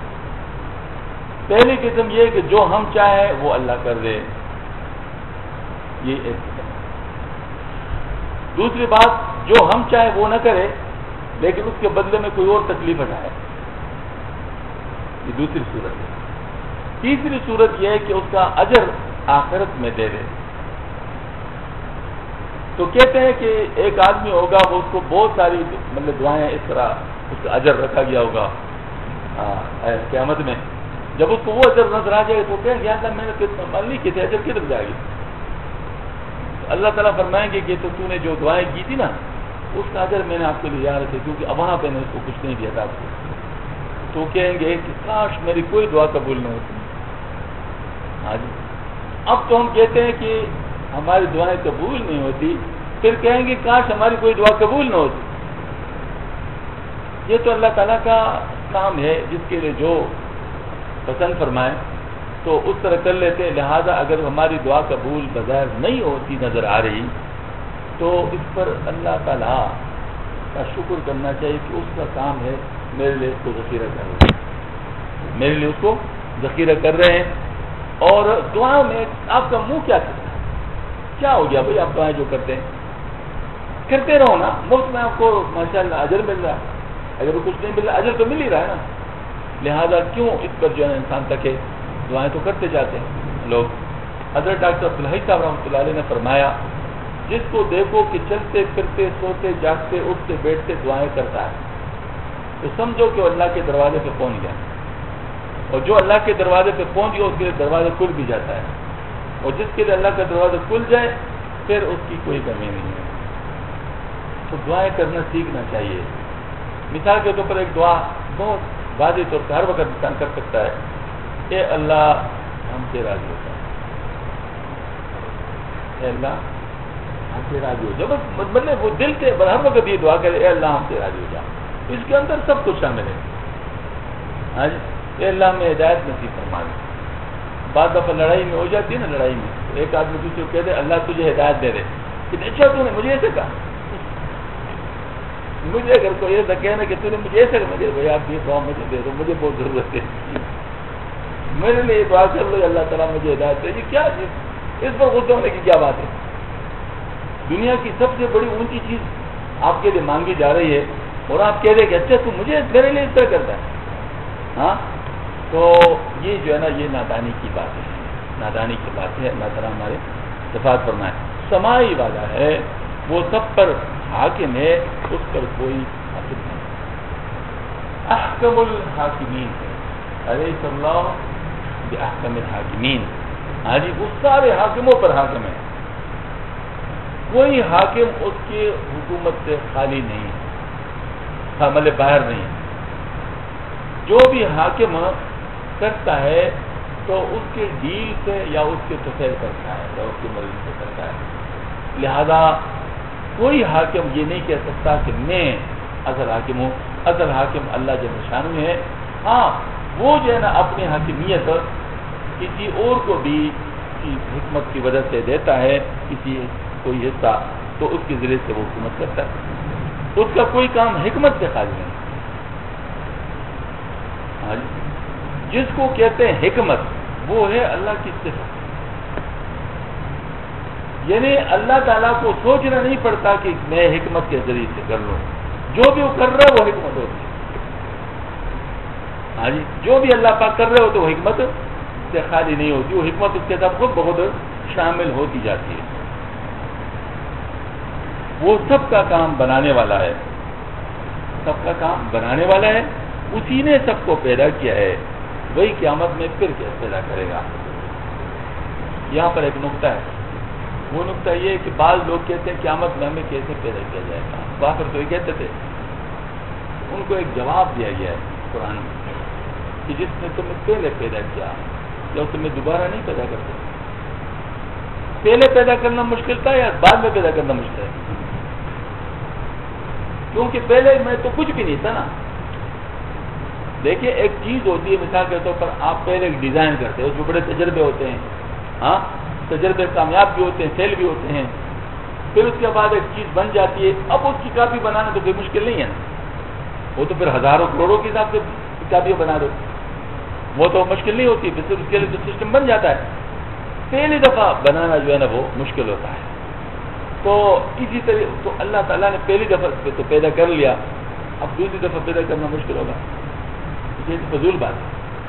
پہلی قسم یہ کہ جو ہم چاہیں وہ اللہ کر دے، یہ ایک قسم. دوسری بات، جو ہم چاہیں وہ نہ کرے لیکن اس کے بدلے میں کوئی اور تکلیف ہٹائے، یہ دوسری صورت ہے. تیسری صورت یہ ہے کہ اس کا اجر آخرت میں دے دے. تو کہتے ہیں کہ ایک آدمی ہوگا وہ اس کو بہت ساری مطلب دعائیں اس طرح اس کا اجر رکھا گیا ہوگا قیامت میں. جب اس کو وہ اجر نظر آ جائے تو کہیں گے اللہ میں نے عمل نہیں کیے تھے, اجر کدھر جائے گی؟ اللہ تعالیٰ فرمائیں گے کہ تو نے جو دعائیں کی تھی نا اس کا اجر میں نے آپ کے لیے یاد رکھے, کیونکہ اب وہاں پہ نے اس کو کچھ نہیں دیا تھا آپ کو. تو کہیں گے کہ کاش میری کوئی دعا قبول نہ ہوتی. ہاں جی. اب تو ہم کہتے ہیں کہ ہماری دعائیں قبول نہیں ہوتی, پھر کہیں گے کاش ہماری کوئی دعا قبول نہ ہوتی. یہ تو اللہ تعالیٰ کا کام ہے, جس کے لیے جو پسند فرمائے تو اس طرح کر لیتے. لہذا اگر ہماری دعا قبول بظاہر نہیں ہوتی نظر آ رہی تو اس پر اللہ تعالیٰ کا شکر کرنا چاہیے کہ اس کا کام ہے میرے لیے اس کو ذخیرہ کر رہے ہیں, میرے لیے اس کو ذخیرہ کر رہے ہیں. اور دعا میں آپ کا منہ کیا کرتا ہے؟ کیا ہو گیا بھائی آپ دعائیں جو کرتے ہیں کرتے رہو نا, مفت میں آپ کو ماشاءاللہ اجر مل رہا ہے. اگر وہ کچھ نہیں مل رہا اجر تو مل ہی رہا ہے نا. لہذا کیوں اس پر جو ہے انسان تکے, دعائیں تو کرتے جاتے ہیں لوگ. حضرت ڈاکٹر عبدالحی صاحب رحمۃ اللہ علیہ نے فرمایا جس کو دیکھو کہ چلتے پھرتے سوتے جاگتے اٹھتے بیٹھتے دعائیں کرتا ہے تو سمجھو کہ وہ اللہ کے دروازے پہ پہنچ گیا, اور جو اللہ کے دروازے پہ پہنچ گیا اس کے لیے دروازہ کھل بھی جاتا ہے, اور جس کے لیے اللہ کا دروازہ کھل جائے پھر اس کی کوئی کمی نہیں ہے. تو دعائیں کرنا سیکھنا چاہیے. مثال کے طور پر ایک دعا بہت واضح طور پر ہر وقت انسان کر سکتا ہے, اے اللہ ہم سے راضی ہو جائے, اے اللہ ہم سے راضی ہو جائے. بس مطلب وہ دل سے ہر وقت یہ دعا کرے اے اللہ ہم سے راضی ہو جائے. اس کے اندر سب کچھ شامل ہے. ہاں جی, اے اللہ میں ہدایت نصیب فرما دے. بعض دفعہ لڑائی میں ہو جاتی ہے نا, لڑائی میں ایک آدمی دوسرے کو کہہ دے اللہ تجھے ہدایت دے دے, کہ اچھا تو نے مجھے ایسے کہا, مجھے اگر کوئی ایسا کہنا کہ تو نے مجھے ایسا مجھے بھائی آپ یہ دعا مجھے دے دو, مجھے بہت ضرورت ہے, میرے لیے دعا کر لو اللہ تعالیٰ مجھے ہدایت دے. یہ کیا اس پر غصہ ہونے کی کیا بات ہے؟ دنیا کی سب سے بڑی اونچی چیز آپ کے لیے مانگی جا رہی ہے اور آپ کہہ رہے کہ اچھا تو مجھے میرے لیے اس طرح کرتا ہے. ہاں, تو یہ جو ہے نا یہ نادانی کی بات ہے, نادانی کی بات ہے. اللہ تعالیٰ ہمارے صفات فرمائے. سمائی والا ہے وہ سب پر حاکم ہے, اس پر کوئی حاکم نہیں. احکم الحاکمین ہے, علیہ اللہ باحکم الحاکمین. ہاں جی, وہ سارے حاکموں پر حاکم ہے, کوئی حاکم اس کی حکومت سے خالی نہیں ہے, عمل باہر نہیں ہے. جو بھی حاکم کرتا ہے تو اس کے ڈیل سے یا اس کے تفیل کرتا ہے یا اس کی مرضی سے کرتا ہے. لہذا کوئی حاکم یہ نہیں کہہ سکتا کہ میں اصل حاکم ہوں. اصل حاکم اللہ جل شانہ ہے. ہاں, وہ جو ہے نا اپنی حاکمیت کسی اور کو بھی کی حکمت کی وجہ سے دیتا ہے, کسی کوئی حصہ, تو اس کے ذریعے سے وہ حکومت کرتا ہے. اس کا کوئی کام حکمت سے خالی نہیں. جس کو کہتے ہیں حکمت وہ ہے اللہ کی صفت. یعنی اللہ تعالیٰ کو سوچنا نہیں پڑتا کہ میں حکمت کے ذریعے سے کر لوں, جو بھی وہ کر رہا ہے وہ حکمت ہوتی ہے. ہاں جی, جو بھی اللہ پاک کر رہے ہو تو وہ حکمت سے خالی نہیں ہوتی, وہ حکمت اس کے ساتھ خود بخود شامل ہوتی جاتی ہے. وہ سب کا کام بنانے والا ہے, سب کا کام بنانے والا ہے. اسی نے سب کو پیدا کیا ہے, وہی قیامت میں پھر پیدا کرے گا. یہاں پر ایک نقطہ ہے, وہ نقطہ یہ ہے کہ بعض لوگ کہتے ہیں قیامت میں ہمیں کیسے پیدا کیا جائے گا. باخر تو یہ کہتے تھے, ان کو ایک جواب دیا گیا ہے قرآن میں کہ جس نے تمہیں پہلے پیدا کیا یا تمہیں دوبارہ نہیں پیدا کرتے. پہلے پیدا کرنا مشکل تھا یا بعد میں پیدا کرنا مشکل ہے؟ کیونکہ پہلے میں تو کچھ بھی نہیں تھا نا. دیکھیے ایک چیز ہوتی ہے, مثال کے طور پر آپ پہلے ایک ڈیزائن کرتے ہیں, اس میں بڑے تجربے ہوتے ہیں. ہاں, تجربے کامیاب بھی ہوتے ہیں, فیل بھی ہوتے ہیں. پھر اس کے بعد ایک چیز بن جاتی ہے. اب اس کی کاپی بنانا تو کوئی مشکل نہیں ہے نا, وہ تو پھر ہزاروں کروڑوں کے حساب سے کاپی بنا دو, وہ تو مشکل نہیں ہوتی. پھر اس کے لیے تو سسٹم بن جاتا ہے. پہلی دفعہ بنانا جو ہے نا وہ مشکل ہوتا ہے. تو اسی طرح تو اللہ تعالیٰ نے پہلی دفعہ تو پیدا کر لیا, اب دوسری دفعہ پیدا کرنا مشکل ہوگا. یہ فضول بات ہے.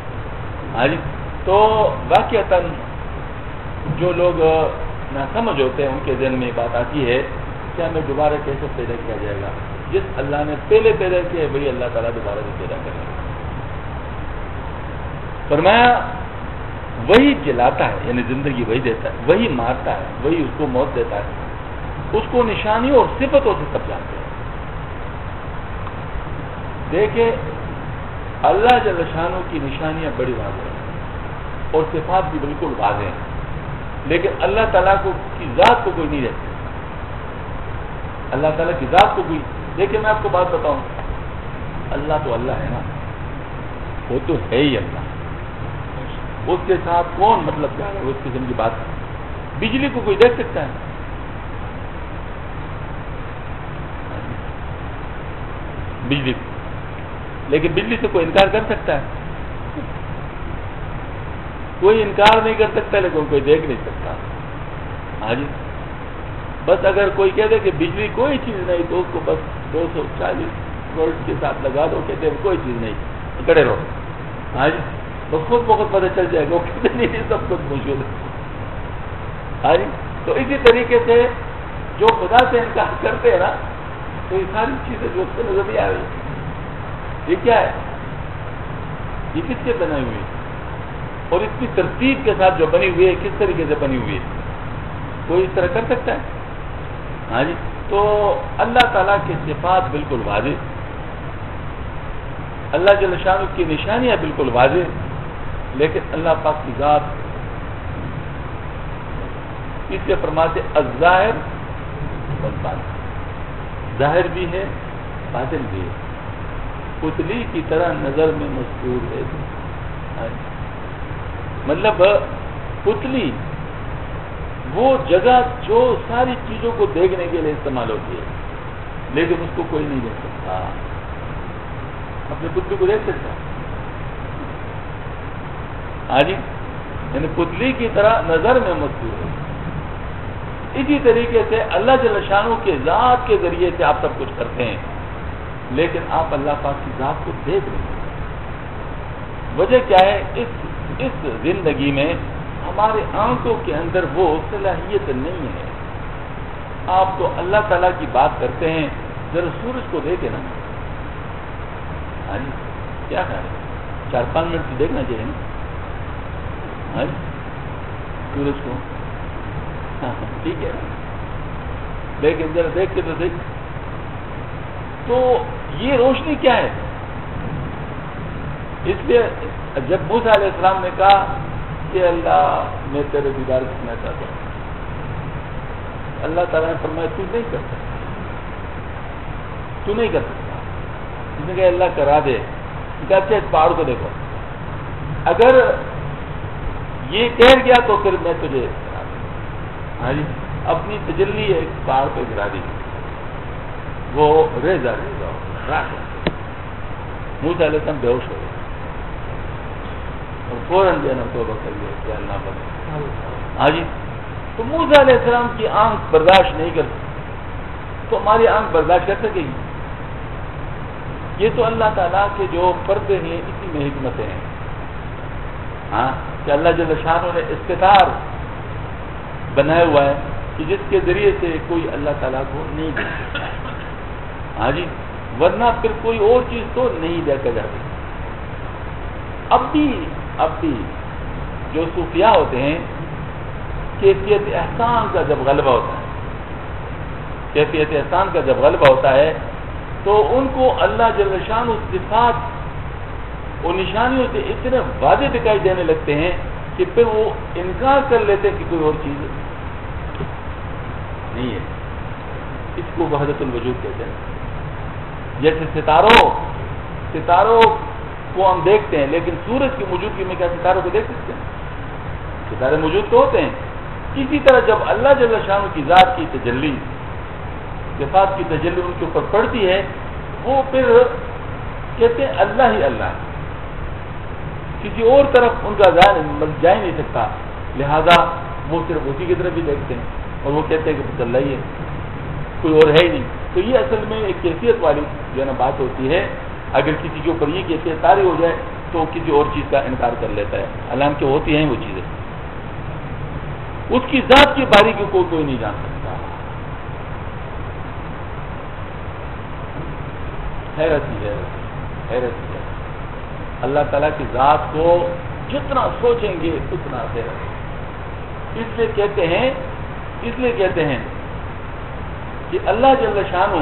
ہاں جی، تو واقعتاً جو لوگ نہ سمجھ ہوتے ہیں ان کے ذہن میں یہ بات آتی ہے کہ ہمیں دوبارہ کیسے پیدا کیا جائے گا؟ جس اللہ نے پہلے پیدا کیا ہے وہی اللہ تعالیٰ دوبارہ سے پیدا کرے گا۔ فرمایا وہی جلاتا ہے، یعنی زندگی وہی دیتا ہے، وہی مارتا ہے، وہی اس کو موت دیتا ہے، اس کو نشانیوں اور صفتوں سے سب جانتے ہیں۔ دیکھیں اللہ جل شانہ کی نشانیاں بڑی واضح ہیں اور صفات بھی بالکل واضح ہیں، لیکن اللہ تعالیٰ کی ذات کو کوئی نہیں دیکھتا۔ اللہ تعالیٰ کی ذات کو کوئی دیکھیں، میں آپ کو بات بتاؤں، اللہ تو اللہ ہے نا، وہ تو ہے ہی اللہ، اس کے ساتھ کون مطلب کیا ہے اس قسم کی بات؟ بجلی کو کوئی دیکھ سکتا ہے؟ بجلی کو، لیکن بجلی سے کوئی انکار کر سکتا ہے؟ کوئی انکار نہیں کر سکتا، لیکن کوئی دیکھ نہیں سکتا۔ ہاں جی، بس اگر کوئی کہہ دے کہ بجلی کوئی چیز نہیں تو اس کو بس 240 وولٹ کے ساتھ لگا دو، کہتے ہیں کوئی چیز نہیں، کڑے رہو۔ ہاں جی، بس خود بخود پتہ چل جائے گا، وہ کہتے نہیں سب کچھ موجود ہے۔ ہاں جی، تو اسی طریقے سے جو خدا سے انکار کرتے ہیں نا، تو یہ ساری چیزیں جو اس کو نظر نہیں آ رہی، یہ کیا ہے؟ یہ کس سے بنائی ہوئی ہے اور اس کی ترتیب کے ساتھ جو بنی ہوئی ہے کس طریقے سے بنی ہوئی ہے؟ کوئی اس طرح کر سکتا ہے؟ ہاں جی، تو اللہ تعالیٰ کی صفات بالکل واضح، اللہ جل شانہ کی نشانیاں بالکل واضح، لیکن اللہ پاک کی ذات اس سے فرماتے الظاہر والباطن، ظاہر بھی ہے باطن بھی ہے، پتلی کی طرح نظر میں مستور ہے۔ مطلب پتلی وہ جگہ جو ساری چیزوں کو دیکھنے کے لیے استعمال ہوتی ہے، لیکن اس کو کوئی نہیں دیکھ سکتا۔ اپنے پتلی کو دیکھ سکتا؟ ہاں جی، یعنی پتلی کی طرح نظر میں مستور ہے۔ اسی طریقے سے اللہ جل شانہ کے ذات کے ذریعے سے آپ سب کچھ کرتے ہیں، لیکن آپ اللہ پاک کی ذات کو دیکھ نہیں سکتے۔ وجہ کیا ہے؟ اس زندگی میں ہمارے آنکھوں کے اندر وہ صلاحیت نہیں ہے۔ آپ تو اللہ تعالیٰ کی بات کرتے ہیں، ذرا سورج کو دیکھیں نا۔ ہاں جی، کیا خیال ہے؟ 4-5 منٹ تو دیکھنا چاہیے نا۔ ہاں جی، سورج کو، ہاں ٹھیک ہے، لیکن ذرا دیکھ کے تو دیکھ۔ تو یہ روشنی کیا ہے؟ اس لیے جب موسیٰ علیہ السلام نے کہا کہ اللہ میں تیرے دیدار کرنا چاہتا ہوں، اللہ تعالیٰ نے فرمایا تو نہیں کر سکتا، تو نہیں کر سکتا۔ اس نے کہا اللہ کرا دے، کہتے ہیں اس پہاڑ کو دیکھو، اگر یہ ٹھہر گیا تو پھر میں تجھے کرا دوں۔ ہاں جی، اپنی تجلی ایک پہاڑ پہ گرا دی، وہ ریزہ راک، موسیٰ علیہ السلام بے ہوش ہو گئے اور فوراً جو ہے نا توبہ کر لیا کہ اللہ بس۔ ہاں جی، تو موسیٰ علیہ السلام کی آنکھ برداشت نہیں کر سکتی، تو ہماری آنکھ برداشت کر سکے گی؟ یہ تو اللہ تعالیٰ کے جو پردے ہیں اسی میں حکمتیں ہیں۔ ہاں، کہ اللہ جل شانہ نے استتار بنایا ہوا ہے کہ جس کے ذریعے سے کوئی اللہ تعالیٰ کو نہیں دیکھ سکتا۔ ہاں جی، ورنہ پھر کوئی اور چیز تو نہیں دیکھا جا سکتا۔ اب بھی جو صوفیاء ہوتے ہیں، کیفیت احسان کا جب غلبہ ہوتا ہے، کیفیت احسان کا جب غلبہ ہوتا ہے تو ان کو اللہ جل شانہ صفات اور نشانیوں سے اتنے واضح دکھائی دینے لگتے ہیں کہ پھر وہ انکار کر لیتے ہیں کہ کوئی اور چیز نہیں ہے۔ اس کو وحدت الوجود کہتے ہیں۔ جیسے ستاروں کو ہم دیکھتے ہیں، لیکن سورج کی موجودگی میں کیا ستاروں کو دیکھ سکتے ہیں؟ ستارے موجود تو ہوتے ہیں۔ اسی طرح جب اللہ جل شانہ کی ذات کی تجلی، صفات کی تجلی ان کے اوپر پڑتی ہے، وہ پھر کہتے ہیں اللہ ہی اللہ ہے، کسی اور طرف ان کا ذہن جا ہی نہیں سکتا، لہذا وہ صرف اسی کی طرف ہی دیکھتے ہیں اور وہ کہتے ہیں کہ بس اللہ ہی ہے، کوئی اور ہے ہی نہیں۔ تو یہ اصل میں ایک کیفیت والی جو ہے نا بات ہوتی ہے۔ اگر کسی کے اوپر یہ کیفیت طاری ہو جائے تو کسی اور چیز کا انکار کر لیتا ہے، حالانکہ ہوتی ہیں وہ چیزیں. اس کی ذات کی باریکی کو کوئی نہیں جان سکتا. حیرت ہی حیرت، حیرت ہی حیرت. اللہ تعالیٰ کی ذات کو جتنا سوچیں گے اتنا حیرت. اس لیے کہتے ہیں کہ اللہ جل شانہ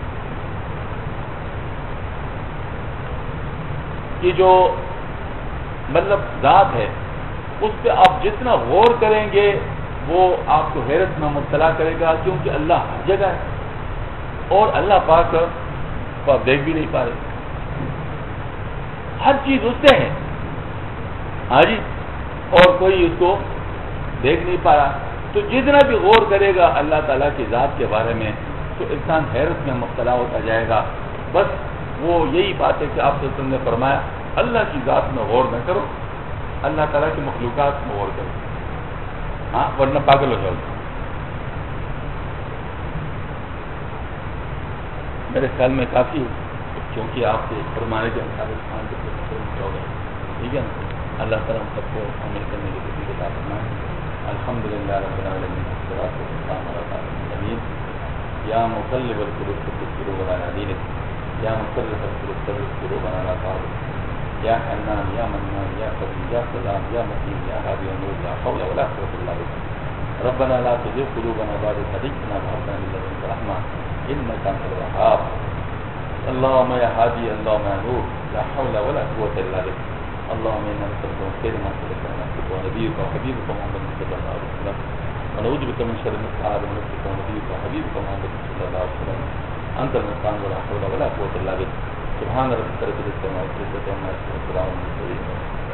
کی جو مطلب ذات ہے اس پہ آپ جتنا غور کریں گے وہ آپ کو حیرت میں مبتلا کرے گا، کیونکہ اللہ ہر جگہ ہے اور اللہ پاک کو آپ دیکھ بھی نہیں پا رہے. ہر چیز اس سے ہے، ہاں جی، اور کوئی اس کو دیکھ نہیں پا رہا. تو جتنا بھی غور کرے گا اللہ تعالیٰ کی ذات کے بارے میں تو انسان حیرت میں مبتلا ہوتا جائے گا. بس وہ یہی بات ہے کہ آپ سے نے فرمایا اللہ کی ذات میں غور نہ کرو، اللہ تعالیٰ کی مخلوقات میں غور کرو، ہاں، ورنہ پاگل ہو جاؤ. میرے خیال میں کافی، کیونکہ آپ کے فرمانے کے مطابق ہو گئے، ٹھیک ہے نا. اللہ تعالیٰ ہم سب کو عمل کرنے کی توفیق عطا فرمائے. الحمدللہ رب العالمین والصلاۃ والسلام علی رسول اللہ. یا مقلب القلوب ثبت قلوبنا علی دینک، یا مصرف القلوب ثبت قلوبنا علی طاعتک، یا حنان یا منان یا قوی یا سلام یا متین یا ہادی النور، لا حول ولا قوة الا بک. ربنا لا تزغ قلوبنا بعد إذ هديتنا وهب لنا من لدنك رحمة إنك أنت الوهاب. اللهم يا هادي، اللهم يا نور، لا حول ولا قوة الا بك. اللهم إنا نسألك من خير ما سألك من عبدك ونبيك وحبيبك محمد صلى الله عليه وسلم، ونعوذ بك من شر ما استعاذ من نفسك ونبيك وحبيبك محمد صلى الله عليه وسلم. أنت المستعان ولا حول ولا قوة إلا بك. سبحان ربك رب العزة عما يصفون وسلام على المرسلين.